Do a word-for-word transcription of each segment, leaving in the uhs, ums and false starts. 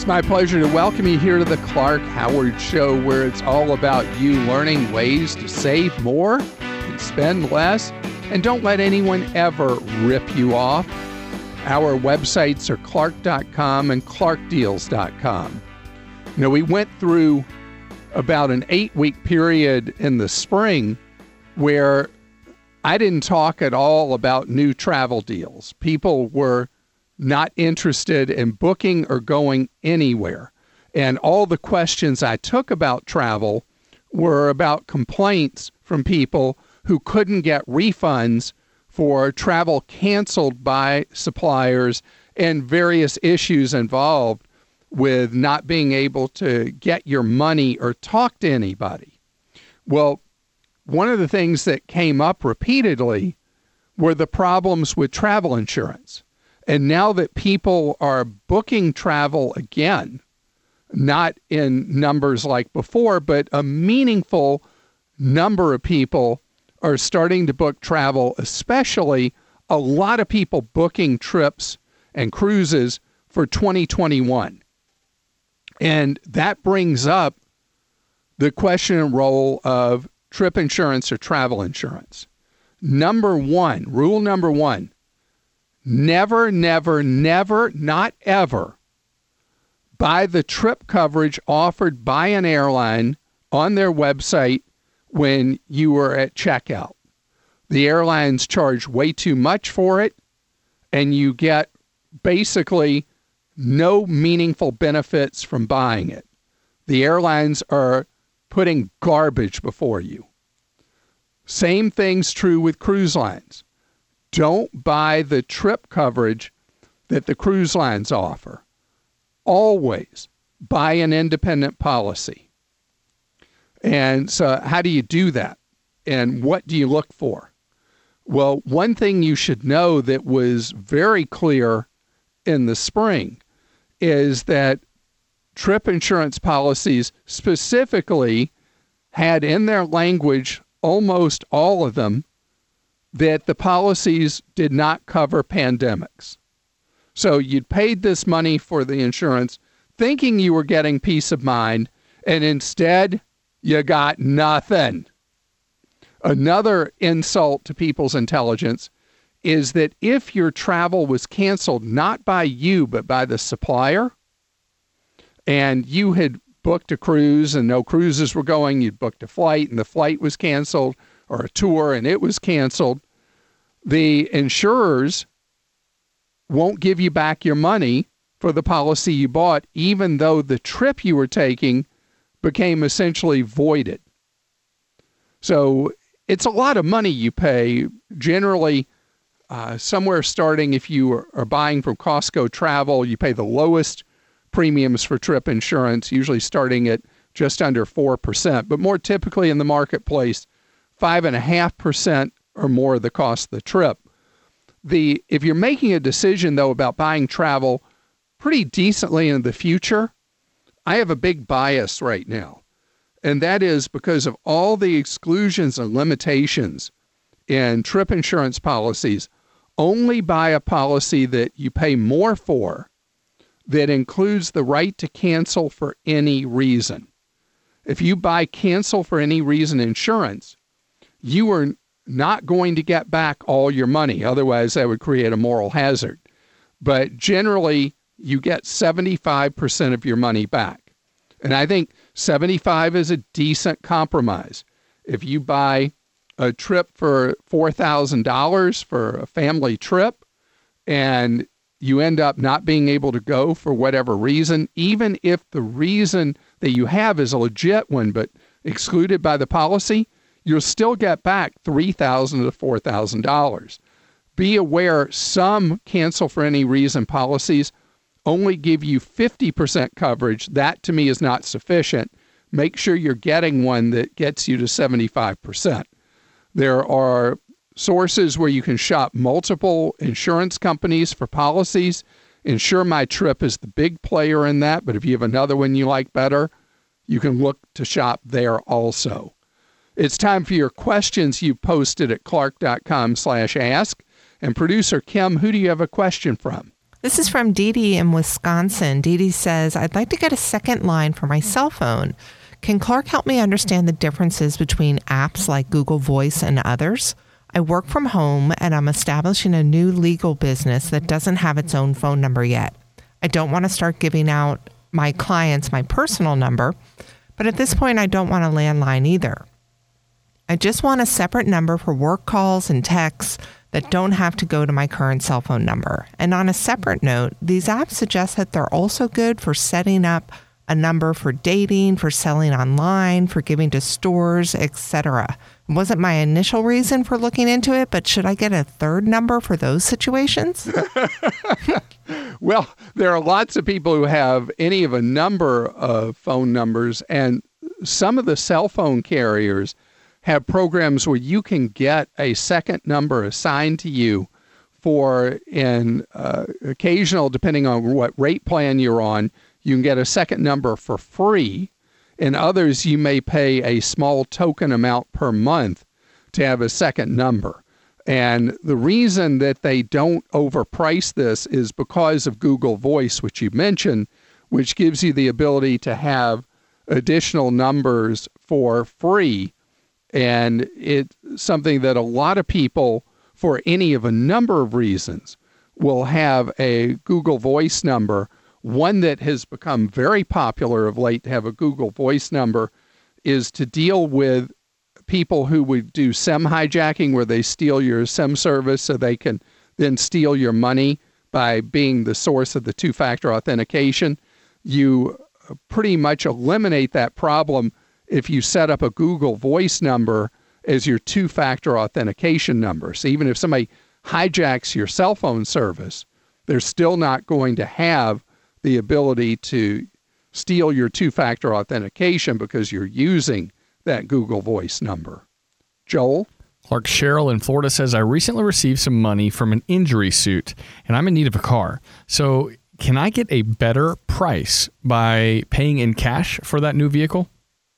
My pleasure to welcome you here to the Clark Howard Show, where it's all about you learning ways to save more and spend less, and don't let anyone ever rip you off. Our websites are clark dot com and clark deals dot com. You know, we went through about an eight-week period in the spring where I didn't talk at all about new travel deals. People were not interested in booking or going anywhere. And all the questions I took about travel were about complaints from people who couldn't get refunds for travel canceled by suppliers and various issues involved with not being able to get your money or talk to anybody. Well, one of the things that came up repeatedly were the problems with travel insurance. And now that people are booking travel again, not in numbers like before, but a meaningful number of people are starting to book travel, especially a lot of people booking trips and cruises for twenty twenty-one. And that brings up the question and role of trip insurance or travel insurance. Number one, rule number one, never, never, never, not ever buy the trip coverage offered by an airline on their website when you were at checkout. The airlines charge way too much for it, and you get basically no meaningful benefits from buying it. The airlines are putting garbage before you. Same thing's true with cruise lines. Don't buy the trip coverage that the cruise lines offer. Always buy an independent policy. And so how do you do that? And what do you look for? Well, one thing you should know that was very clear in the spring is that trip insurance policies specifically had in their language, almost all of them, that the policies did not cover pandemics. So you'd paid this money for the insurance thinking you were getting peace of mind, and instead you got nothing. Another insult to people's intelligence is that if your travel was canceled not by you but by the supplier, and you had booked a cruise and no cruises were going, you'd booked a flight and the flight was canceled, or a tour and it was canceled, the insurers won't give you back your money for the policy you bought, even though the trip you were taking became essentially voided. So it's a lot of money you pay, generally uh, somewhere starting, if you are, are buying from Costco Travel, you pay the lowest premiums for trip insurance, usually starting at just under four percent, but more typically in the marketplace, five point five percent or more of the cost of the trip. The if you're making a decision, though, about buying travel pretty decently in the future, I have a big bias right now, and that is because of all the exclusions and limitations in trip insurance policies. Only buy a policy that you pay more for that includes the right to cancel for any reason. If you buy cancel for any reason insurance, you are not going to get back all your money. Otherwise, that would create a moral hazard. But generally, you get seventy-five percent of your money back. And I think seventy-five is a decent compromise. If you buy a trip for four thousand dollars for a family trip and you end up not being able to go for whatever reason, even if the reason that you have is a legit one but excluded by the policy, you'll still get back three thousand dollars to four thousand dollars. Be aware some cancel for any reason policies only give you fifty percent coverage. That to me is not sufficient. Make sure you're getting one that gets you to seventy-five percent. There are sources where you can shop multiple insurance companies for policies. Insure My Trip is the big player in that, but if you have another one you like better, you can look to shop there also. It's time for your questions you posted at clark dot com slash ask. And producer Kim, who do you have a question from? This is from Dee Dee in Wisconsin. Dee Dee says, I'd like to get a second line for my cell phone. Can Clark help me understand the differences between apps like Google Voice and others? I work from home and I'm establishing a new legal business that doesn't have its own phone number yet. I don't want to start giving out my clients my personal number, but at this point I don't want a landline either. I just want a separate number for work calls and texts that don't have to go to my current cell phone number. And on a separate note, these apps suggest that they're also good for setting up a number for dating, for selling online, for giving to stores, et cetera. It wasn't my initial reason for looking into it, but should I get a third number for those situations? Well, there are lots of people who have any of a number of phone numbers, and some of the cell phone carriers have programs where you can get a second number assigned to you for an uh, occasional, depending on what rate plan you're on, you can get a second number for free. In others, you may pay a small token amount per month to have a second number. And the reason that they don't overprice this is because of Google Voice, which you mentioned, which gives you the ability to have additional numbers for free. And it's something that a lot of people, for any of a number of reasons, will have a Google Voice number. One that has become very popular of late to have a Google Voice number is to deal with people who would do SIM hijacking, where they steal your SIM service so they can then steal your money by being the source of the two-factor authentication. You pretty much eliminate that problem if you set up a Google Voice number as your two-factor authentication number. So even if somebody hijacks your cell phone service, they're still not going to have the ability to steal your two-factor authentication because you're using that Google Voice number. Joel? Clark, Cheryl in Florida says, I recently received some money from an injury suit, and I'm in need of a car. So can I get a better price by paying in cash for that new vehicle?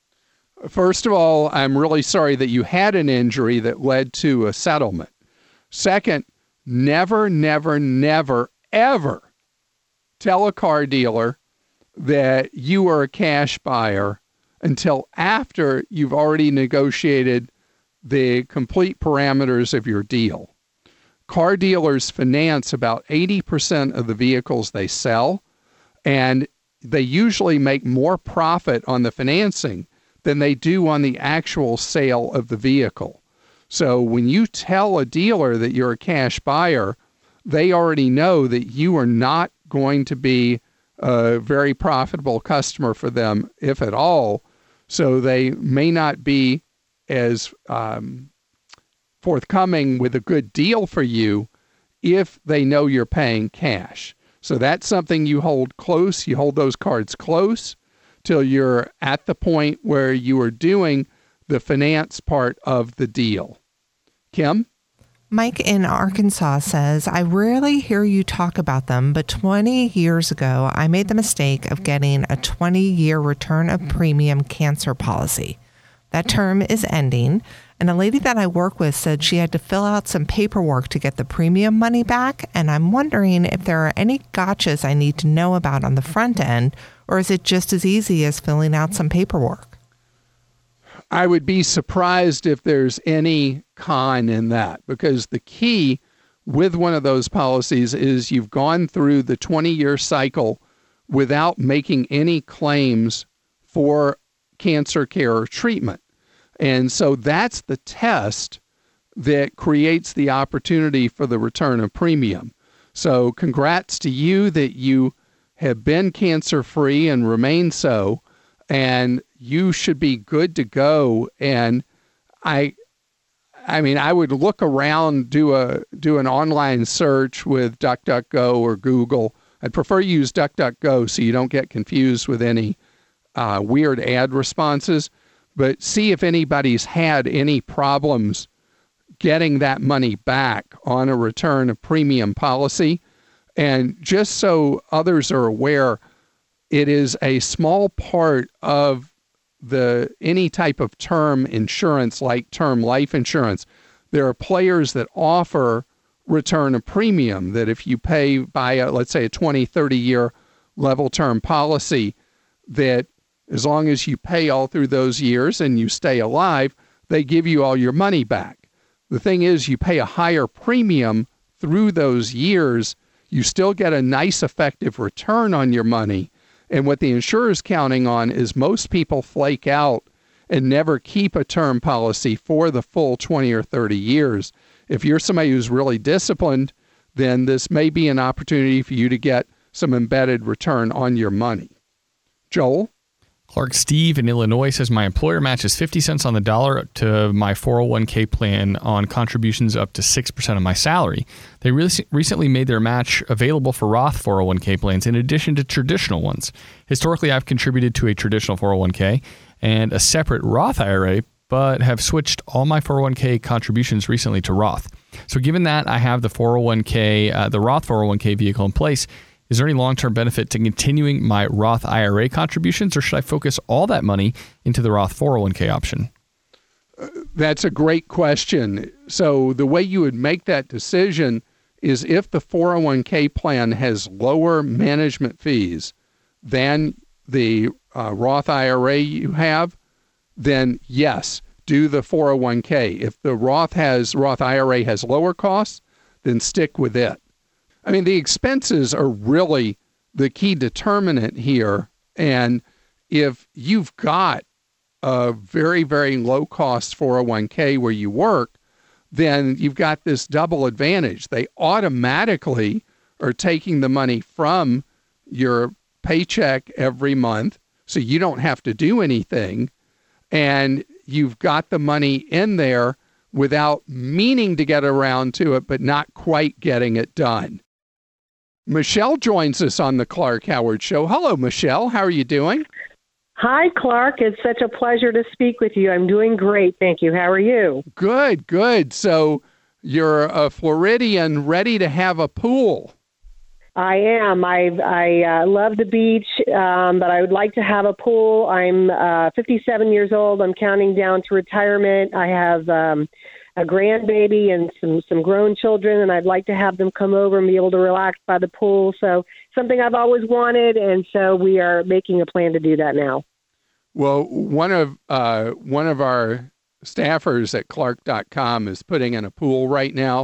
First of all, I'm really sorry that you had an injury that led to a settlement. Second, never, never, never, ever tell a car dealer that you are a cash buyer until after you've already negotiated the complete parameters of your deal. Car dealers finance about eighty percent of the vehicles they sell, and they usually make more profit on the financing than they do on the actual sale of the vehicle. So when you tell a dealer that you're a cash buyer, they already know that you are not going to be a very profitable customer for them, if at all. So they may not be as um, forthcoming with a good deal for you if they know you're paying cash. So that's something you hold close. You hold those cards close till you're at the point where you are doing the finance part of the deal. Kim? Mike in Arkansas says, I rarely hear you talk about them, but twenty years ago, I made the mistake of getting a twenty-year return of premium cancer policy. That term is ending, and a lady that I work with said she had to fill out some paperwork to get the premium money back, and I'm wondering if there are any gotchas I need to know about on the front end, or is it just as easy as filling out some paperwork? I would be surprised if there's any con in that, because the key with one of those policies is you've gone through the twenty-year cycle without making any claims for cancer care or treatment. And so that's the test that creates the opportunity for the return of premium. So congrats to you that you have been cancer-free and remain so, and you should be good to go. And I I mean, I would look around, do a do an online search with DuckDuckGo or Google. I'd prefer you use DuckDuckGo so you don't get confused with any uh, weird ad responses. But see if anybody's had any problems getting that money back on a return of premium policy. And just so others are aware, it is a small part of the any type of term insurance like term life insurance. There are players that offer return a premium, that if you pay by, a, let's say, a twenty, thirty year level term policy, that as long as you pay all through those years and you stay alive, they give you all your money back. The thing is, you pay a higher premium through those years, you still get a nice effective return on your money. And what the insurer's counting on is most people flake out and never keep a term policy for the full twenty or thirty years. If you're somebody who's really disciplined, then this may be an opportunity for you to get some embedded return on your money. Joel? Clark Steve in Illinois says, my employer matches fifty cents on the dollar to my four oh one k plan on contributions up to six percent of my salary. They re- recently made their match available for Roth four oh one k plans in addition to traditional ones. Historically, I've contributed to a traditional four oh one k and a separate Roth I R A, but have switched all my four oh one k contributions recently to Roth. So given that I have the four oh one k, uh, the Roth four oh one k vehicle in place, is there any long-term benefit to continuing my Roth I R A contributions, or should I focus all that money into the Roth four oh one k option? Uh, that's a great question. So the way you would make that decision is if the four oh one k plan has lower management fees than the uh, Roth I R A you have, then yes, do the four oh one k. If the Roth has Roth I R A has lower costs, then stick with it. I mean, the expenses are really the key determinant here. And if you've got a very, very low cost four oh one k where you work, then you've got this double advantage. They automatically are taking the money from your paycheck every month, so you don't have to do anything. And you've got the money in there without meaning to get around to it, but not quite getting it done. Michelle joins us on the Clark Howard Show. Hello, Michelle. How are you doing? Hi, Clark. It's such a pleasure to speak with you. I'm doing great. Thank you. How are you? Good, good. So you're a Floridian ready to have a pool. I am. I I uh, love the beach, um, but I would like to have a pool. I'm uh, fifty-seven years old. I'm counting down to retirement. I have um, a grandbaby and some, some grown children, and I'd like to have them come over and be able to relax by the pool. So something I've always wanted, and so we are making a plan to do that now. Well, one of uh, one of our staffers at Clark dot com is putting in a pool right now,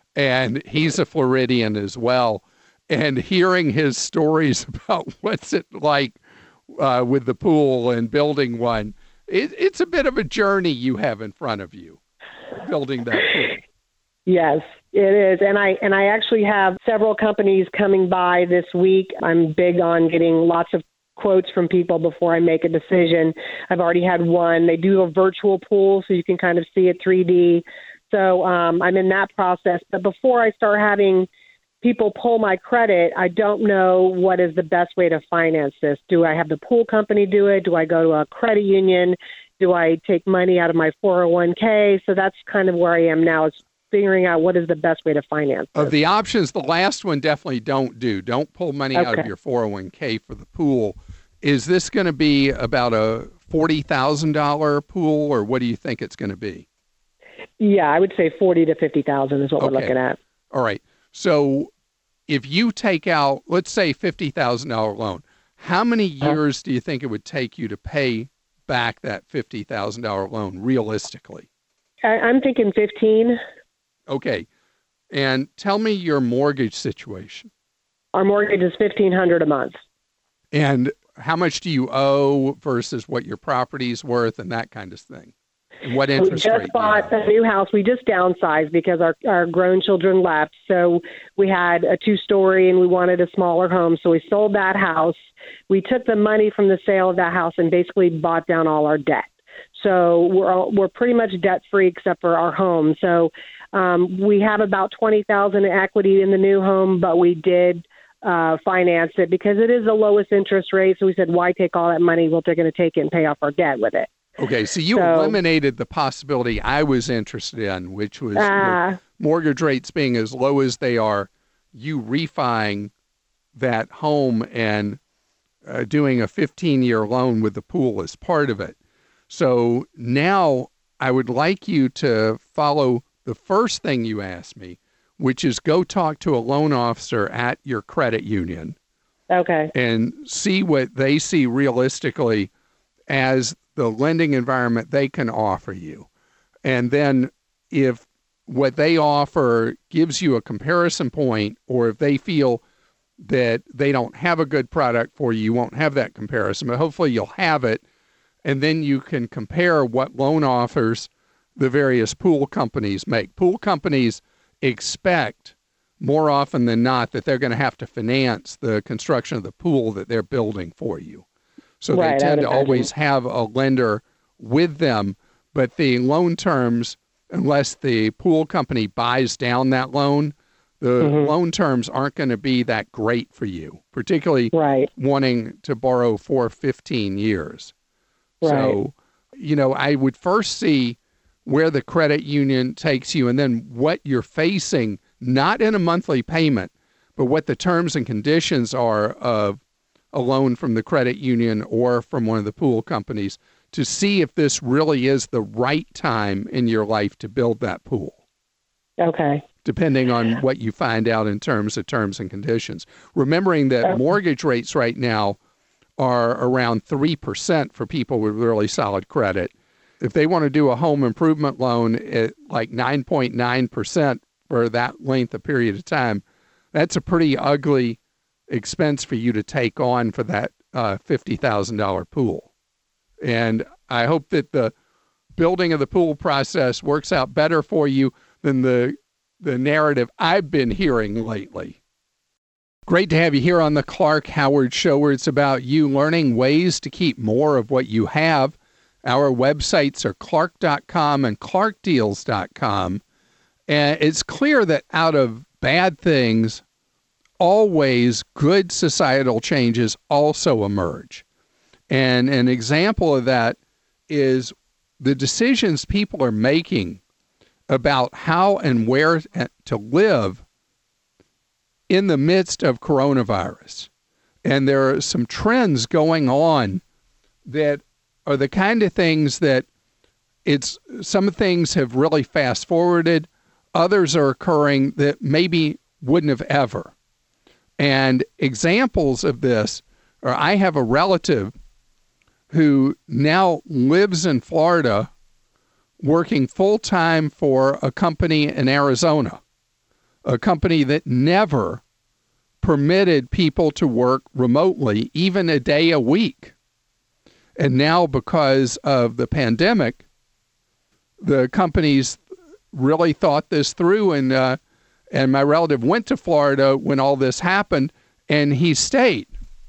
and he's a Floridian as well. And hearing his stories about what's it like uh, with the pool and building one, it, it's a bit of a journey you have in front of you, building that pool. Yes, it is. And I and I actually have several companies coming by this week. I'm big on getting lots of quotes from people before I make a decision. I've already had one. They do a virtual pool, so you can kind of see it three D. So um, I'm in that process. But before I start having people pull my credit, I don't know what is the best way to finance this. Do I have the pool company do it? Do I go to a credit union? Do I take money out of my four oh one k? So that's kind of where I am now. It's figuring out what is the best way to finance this. Of the options, the last one definitely don't do. Don't pull money okay. out of your four oh one k for the pool. Is this going to be about a forty thousand dollars pool, or what do you think it's going to be? Yeah, I would say forty to fifty thousand is what okay. we're looking at. All right. So if you take out, let's say fifty thousand dollars loan, how many years uh, do you think it would take you to pay back that fifty thousand dollars loan realistically? I, I'm thinking fifteen. Okay. And tell me your mortgage situation. Our mortgage is fifteen hundred dollars a month. And how much do you owe versus what your property's worth and that kind of thing? And what interest rate? We just bought a new house. We just downsized because our, our grown children left. So we had a two-story and we wanted a smaller home. So we sold that house. We took the money from the sale of that house and basically bought down all our debt. So we're all, we're pretty much debt-free except for our home. So um, we have about twenty thousand dollars in equity in the new home, but we did uh, finance it because it is the lowest interest rate. So we said, why take all that money? Well, they're going to take it and pay off our debt with it. Okay, so you so, eliminated the possibility I was interested in, which was uh, mortgage rates being as low as they are, you refining that home and uh, doing a fifteen-year loan with the pool as part of it. So now I would like you to follow the first thing you asked me, which is go talk to a loan officer at your credit union. Okay. And see what they see realistically as the lending environment they can offer you. And then if what they offer gives you a comparison point, or if they feel that they don't have a good product for you, you won't have that comparison, but hopefully you'll have it. And then you can compare what loan offers the various pool companies make. Pool companies expect more often than not that they're going to have to finance the construction of the pool that they're building for you. So right, they tend to always have a lender with them, but the loan terms, unless the pool company buys down that loan, the mm-hmm. loan terms aren't going to be that great for you, particularly right. wanting to borrow for fifteen years. Right. So, you know, I would first see where the credit union takes you and then what you're facing, not in a monthly payment, but what the terms and conditions are of a loan from the credit union or from one of the pool companies to see if this really is the right time in your life to build that pool. Okay. Depending on what you find out in terms of terms and conditions. Remembering that okay. mortgage rates right now are around three percent for people with really solid credit. If they want to do a home improvement loan at like nine point nine percent for that length of period of time, that's a pretty ugly expense for you to take on for that uh, fifty thousand dollars pool. And I hope that the building of the pool process works out better for you than the the narrative I've been hearing lately. Great to have you here on the Clark Howard Show, where it's about you learning ways to keep more of what you have. Our websites are clark dot com and clark deals dot com. And it's clear that out of bad things, always good societal changes also emerge. And an example of that is the decisions people are making about how and where to live in the midst of coronavirus. And there are some trends going on that are the kind of things that it's some things have really fast forwarded, others are occurring that maybe wouldn't have ever. And examples of this are, I have a relative who now lives in Florida working full-time for a company in Arizona, a company that never permitted people to work remotely, even a day a week. And now, because of the pandemic, the companies really thought this through, and uh, and my relative went to Florida when all this happened, and he stayed.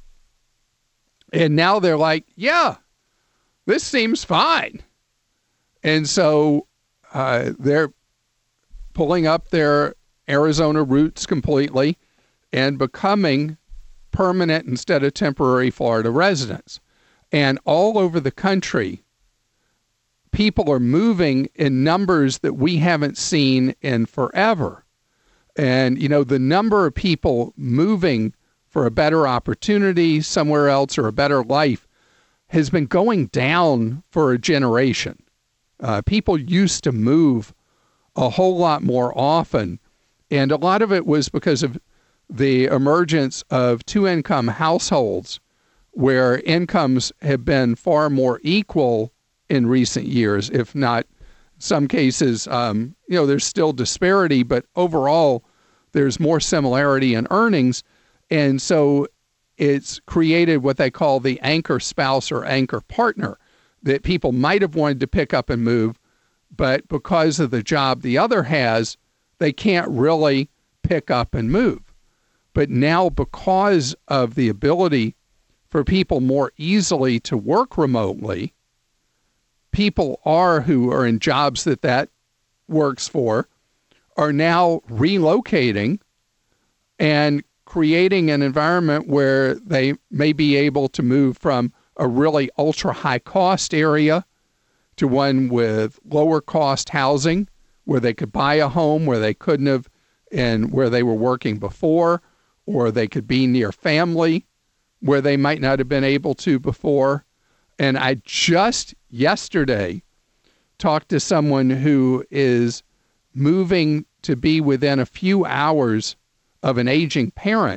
And now they're like, yeah, this seems fine. And so uh, they're pulling up their Arizona roots completely and becoming permanent instead of temporary Florida residents. And all over the country, people are moving in numbers that we haven't seen in forever. And, you know, the number of people moving for a better opportunity somewhere else or a better life has been going down for a generation. Uh, people used to move a whole lot more often, and a lot of it was because of the emergence of two-income households where incomes have been far more equal in recent years, if not some cases, um, you know, there's still disparity, but overall there's more similarity in earnings. And so it's created what they call the anchor spouse or anchor partner, that people might have wanted to pick up and move, but because of the job the other has, they can't really pick up and move. But now, because of the ability for people more easily to work remotely, people are who are in jobs that that works for are now relocating and creating an environment where they may be able to move from a really ultra high cost area to one with lower cost housing where they could buy a home where they couldn't have and where they were working before, or they could be near family where they might not have been able to before. And I just yesterday talked to someone who is moving to be within a few hours of an aging parent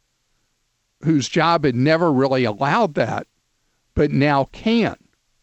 whose job had never really allowed that, but now can.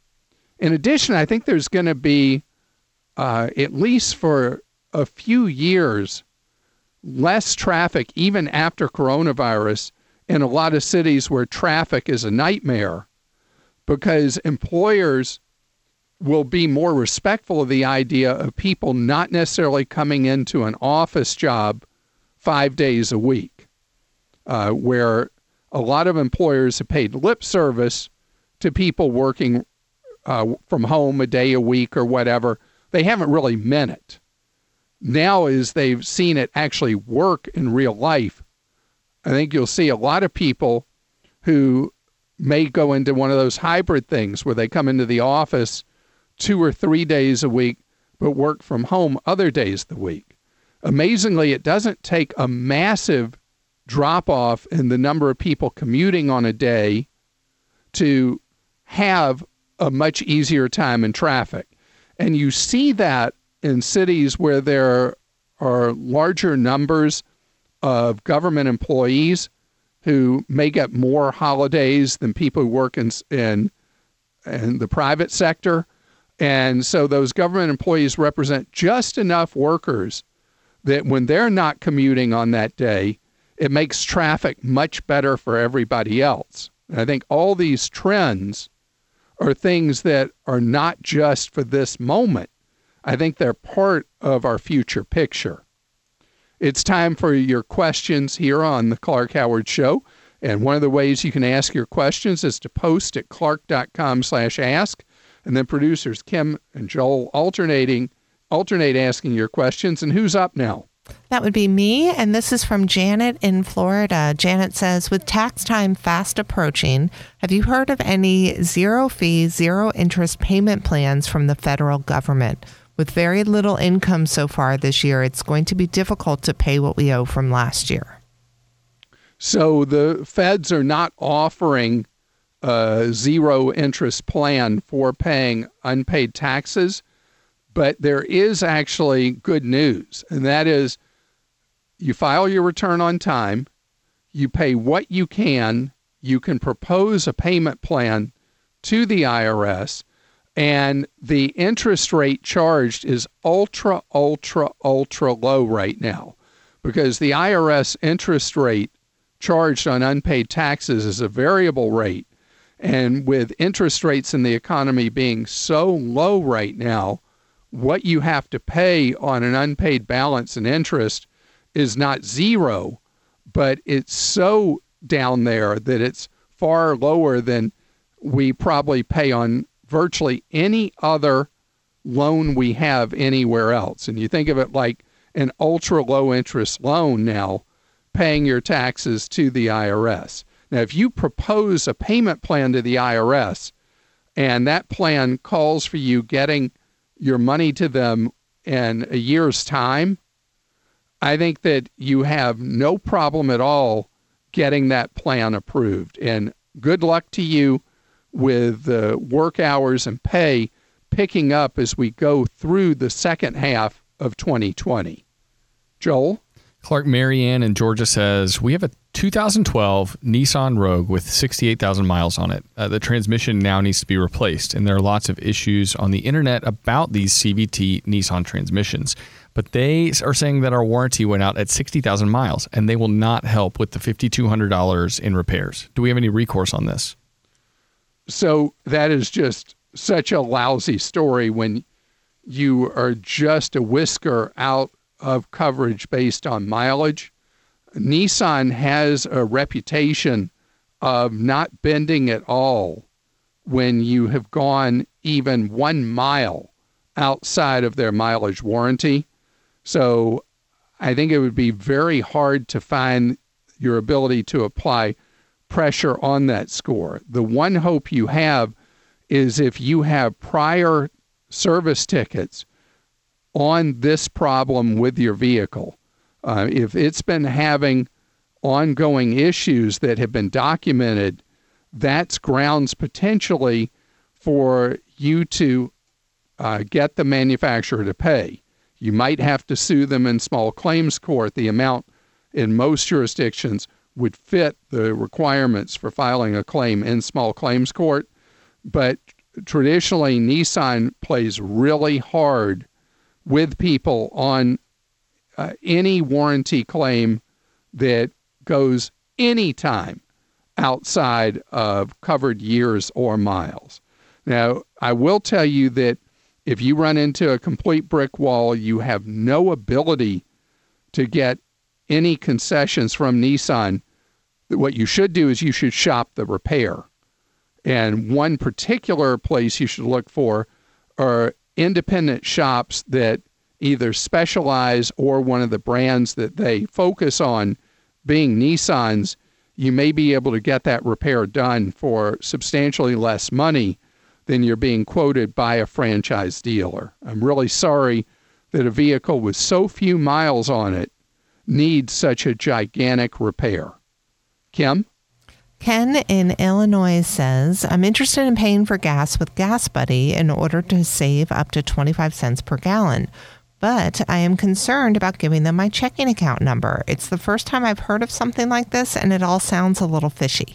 In addition, I think there's going to be, uh, at least for a few years, less traffic, even after coronavirus, in a lot of cities where traffic is a nightmare, because employers will be more respectful of the idea of people not necessarily coming into an office job five days a week, uh, where a lot of employers have paid lip service to people working uh, from home a day a week or whatever. They haven't really meant it. Now, as they've seen it actually work in real life, I think you'll see a lot of people who may go into one of those hybrid things where they come into the office two or three days a week, but work from home other days of the week. Amazingly, it doesn't take a massive drop off in the number of people commuting on a day to have a much easier time in traffic. And you see that in cities where there are larger numbers of government employees who may get more holidays than people who work in, in, in the private sector. And so those government employees represent just enough workers that when they're not commuting on that day, it makes traffic much better for everybody else. And I think all these trends are things that are not just for this moment. I think they're part of our future picture. It's time for your questions here on the Clark Howard Show. And one of the ways you can ask your questions is to post at clark.com slash ask. And then producers Kim and Joel alternating, alternate asking your questions. And who's up now? That would be me, and this is from Janet in Florida. Janet says, with tax time fast approaching, have you heard of any zero-fee, zero-interest payment plans from the federal government? With very little income so far this year, it's going to be difficult to pay what we owe from last year. So the feds are not offering a zero-interest plan for paying unpaid taxes, but there is actually good news, and that is you file your return on time, you pay what you can, you can propose a payment plan to the I R S, and the interest rate charged is ultra, ultra, ultra low right now, because the I R S interest rate charged on unpaid taxes is a variable rate, and with interest rates in the economy being so low right now, what you have to pay on an unpaid balance and interest is not zero, but it's so down there that it's far lower than we probably pay on virtually any other loan we have anywhere else. And you think of it like an ultra low interest loan now, paying your taxes to the I R S. Now, if you propose a payment plan to the I R S and that plan calls for you getting your money to them in a year's time, I think that you have no problem at all getting that plan approved. And good luck to you with the work hours and pay picking up as we go through the second half of twenty twenty. Joel? Clark, Marianne in Georgia says, we have a two thousand twelve Nissan Rogue with sixty-eight thousand miles on it. Uh, the transmission now needs to be replaced, and there are lots of issues on the internet about these C V T Nissan transmissions. But they are saying that our warranty went out at sixty thousand miles, and they will not help with the five thousand two hundred dollars in repairs. Do we have any recourse on this? So that is just such a lousy story when you are just a whisker out of coverage based on mileage. Nissan has a reputation of not bending at all when you have gone even one mile outside of their mileage warranty. So I think it would be very hard to find your ability to apply pressure on that score. The one hope you have is if you have prior service tickets on this problem with your vehicle. Uh, if it's been having ongoing issues that have been documented, that's grounds potentially for you to uh, get the manufacturer to pay. You might have to sue them in small claims court. The amount in most jurisdictions would fit the requirements for filing a claim in small claims court. But traditionally, Nissan plays really hard with people on uh, any warranty claim that goes any time outside of covered years or miles. Now, I will tell you that if you run into a complete brick wall, you have no ability to get any concessions from Nissan. What you should do is you should shop the repair. And one particular place you should look for are independent shops that either specialize or one of the brands that they focus on being Nissan's. You may be able to get that repair done for substantially less money than you're being quoted by a franchise dealer. I'm really sorry that a vehicle with so few miles on it needs such a gigantic repair. Kim? Ken in Illinois says, I'm interested in paying for gas with Gas Buddy in order to save up to twenty-five cents per gallon. But I am concerned about giving them my checking account number. It's the first time I've heard of something like this, and it all sounds a little fishy.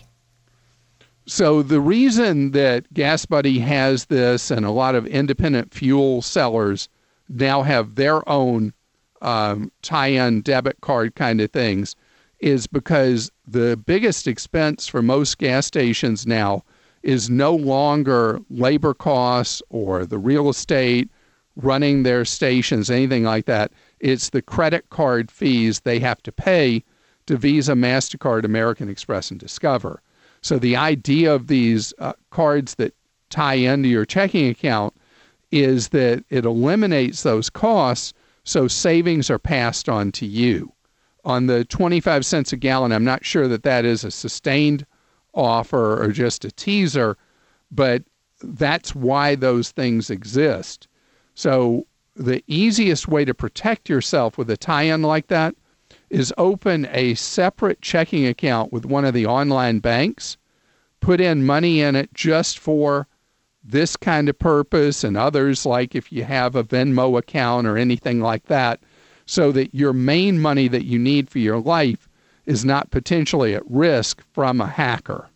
So the reason that Gas Buddy has this, and a lot of independent fuel sellers now have their own um, tie-in debit card kind of things, is because the biggest expense for most gas stations now is no longer labor costs or the real estate, running their stations, anything like that. It's the credit card fees they have to pay to Visa, MasterCard, American Express, and Discover. So the idea of these uh, cards that tie into your checking account is that it eliminates those costs, so savings are passed on to you. On the twenty-five cents a gallon, I'm not sure that that is a sustained offer or just a teaser, but that's why those things exist. So the easiest way to protect yourself with a tie-in like that is open a separate checking account with one of the online banks, put in money in it just for this kind of purpose and others, like if you have a Venmo account or anything like that, so that your main money that you need for your life is not potentially at risk from a hacker.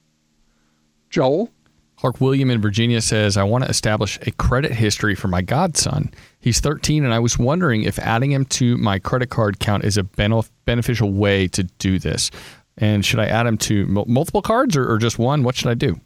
Joel? Clark William in Virginia says, I want to establish a credit history for my godson. He's thirteen, and I was wondering if adding him to my credit card count is a benef- beneficial way to do this. And should I add him to m- multiple cards or, or just one? What should I do?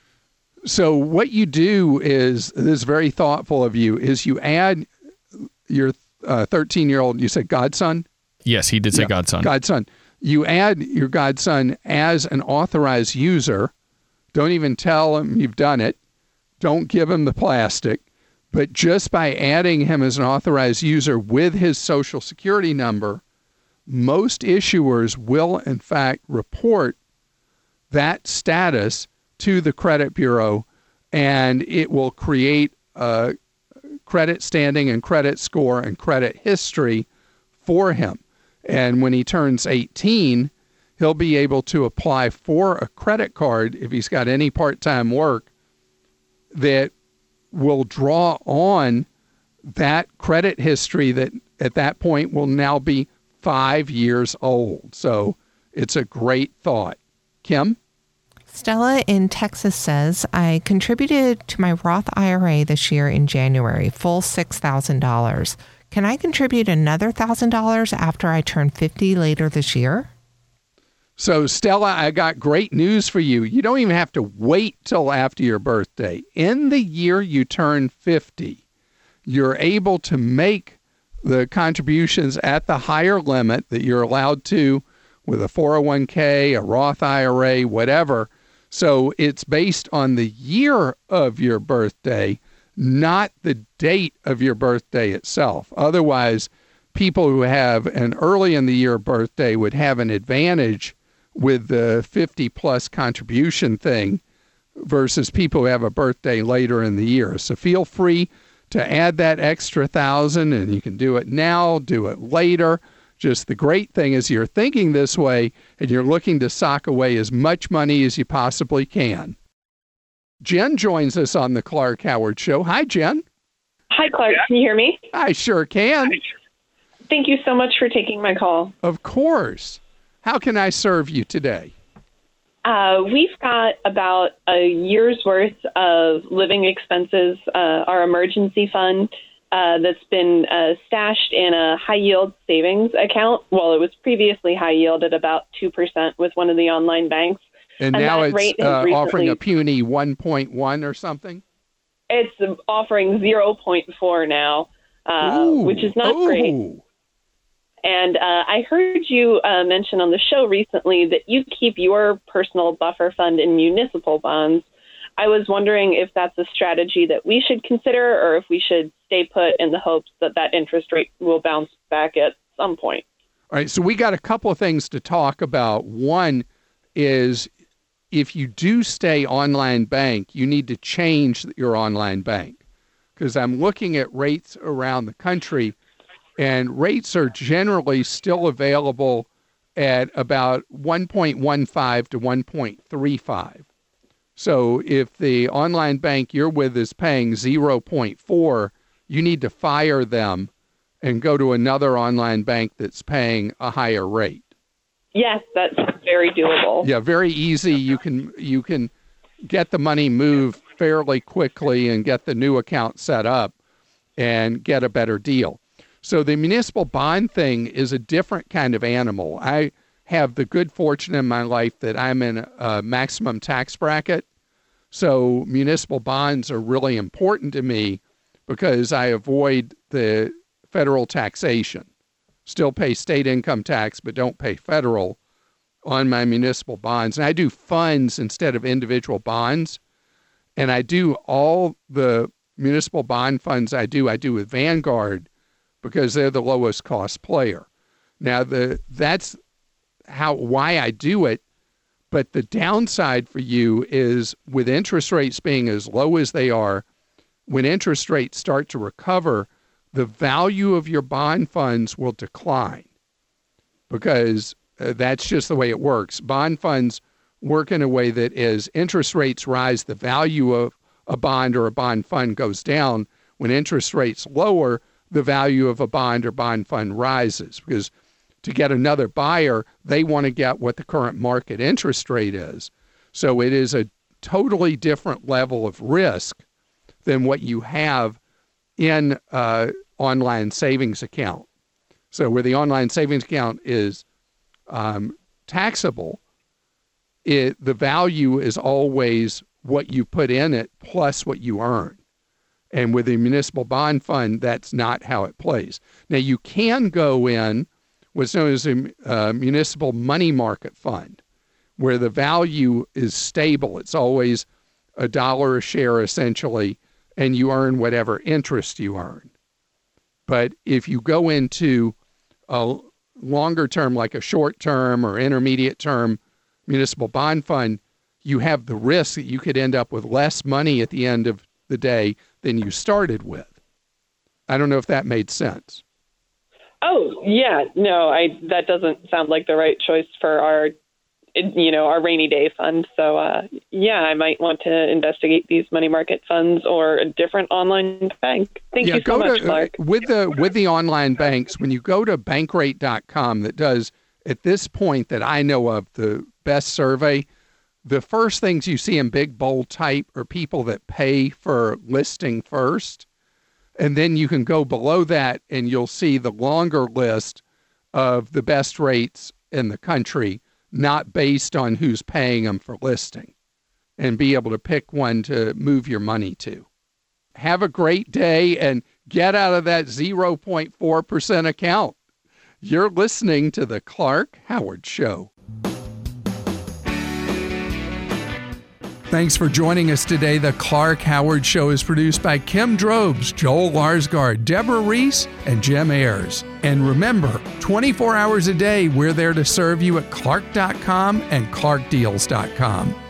So what you do is, this is very thoughtful of you, is you add your uh, thirteen-year-old, you said godson? Yes, he did say yeah, godson. Godson. You add your godson as an authorized user. Don't even tell him you've done it. Don't give him the plastic. But just by adding him as an authorized user with his social security number, most issuers will, in fact, report that status to the credit bureau, and it will create a credit standing and credit score and credit history for him. And when he turns eighteen, he'll be able to apply for a credit card if he's got any part-time work that will draw on that credit history that at that point will now be five years old. So it's a great thought. Kim? Stella in Texas says, I contributed to my Roth I R A this year in January, full six thousand dollars. Can I contribute another one thousand dollars after I turn fifty later this year? So, Stella, I got great news for you. You don't even have to wait till after your birthday. In the year you turn fifty, you're able to make the contributions at the higher limit that you're allowed to with a four oh one k, a Roth I R A, whatever. So it's based on the year of your birthday, not the date of your birthday itself. Otherwise, people who have an early in the year birthday would have an advantage with the fifty plus contribution thing versus people who have a birthday later in the year. So feel free to add that extra thousand, and you can do it now, do it later. Just the great thing is you're thinking this way and you're looking to sock away as much money as you possibly can. Jen joins us on the Clark Howard Show. Hi, Jen. Hi, Clark. Can you hear me? I sure can. Thank you so much for taking my call. Of course. How can I serve you today? Uh, we've got about a year's worth of living expenses, uh, our emergency fund uh, that's been uh, stashed in a high-yield savings account. Well, it was previously high-yield at about two percent with one of the online banks. And, and now that it's rate has uh, recently, offering a puny one point one or something? It's offering zero point four now, uh, Ooh, which is not ooh. great. And uh, I heard you uh, mention on the show recently that you keep your personal buffer fund in municipal bonds. I was wondering if that's a strategy that we should consider, or if we should stay put in the hopes that that interest rate will bounce back at some point. All right, so we got a couple of things to talk about. One is if you do stay online bank, you need to change your online bank, because I'm looking at rates around the country, and rates are generally still available at about one point one five to one point three five. So if the online bank you're with is paying zero point four, you need to fire them and go to another online bank that's paying a higher rate. Yes, that's very doable. Yeah, very easy. You can you can get the money moved fairly quickly and get the new account set up and get a better deal. So the municipal bond thing is a different kind of animal. I have the good fortune in my life that I'm in a maximum tax bracket. So municipal bonds are really important to me because I avoid the federal taxation. Still pay state income tax, but don't pay federal on my municipal bonds. And I do funds instead of individual bonds. And I do all the municipal bond funds I do, I do with Vanguard, because they're the lowest cost player. Now, the that's how why I do it, but the downside for you is with interest rates being as low as they are, when interest rates start to recover, the value of your bond funds will decline, because uh, that's just the way it works. Bond funds work in a way that as interest rates rise, the value of a bond or a bond fund goes down. When interest rates lower, the value of a bond or bond fund rises, because to get another buyer, they want to get what the current market interest rate is. So it is a totally different level of risk than what you have in uh, online savings account. So where the online savings account is um, taxable, it, the value is always what you put in it plus what you earn. And with a municipal bond fund, that's not how it plays. Now, you can go in what's known as a uh, municipal money market fund, where the value is stable. It's always a dollar a share, essentially, and you earn whatever interest you earn. But if you go into a longer term, like a short term or intermediate term municipal bond fund, you have the risk that you could end up with less money at the end of the day than you started with. I don't know if that made sense. Oh, yeah. No, I that doesn't sound like the right choice for our, you know, our rainy day fund. So, uh, yeah, I might want to investigate these money market funds or a different online bank. Thank yeah, you so go much, to, Clark. Uh, with the with the online banks, when you go to bankrate dot com, that does, at this point that I know of, the best survey, the first things you see in big bold type are people that pay for listing first. And then you can go below that and you'll see the longer list of the best rates in the country, not based on who's paying them for listing, and be able to pick one to move your money to. Have a great day and get out of that zero point four percent account. You're listening to The Clark Howard Show. Thanks for joining us today. The Clark Howard Show is produced by Kim Drobes, Joel Larsgaard, Deborah Reese, and Jim Ayers. And remember, twenty-four hours a day, we're there to serve you at clark dot com and clark deals dot com.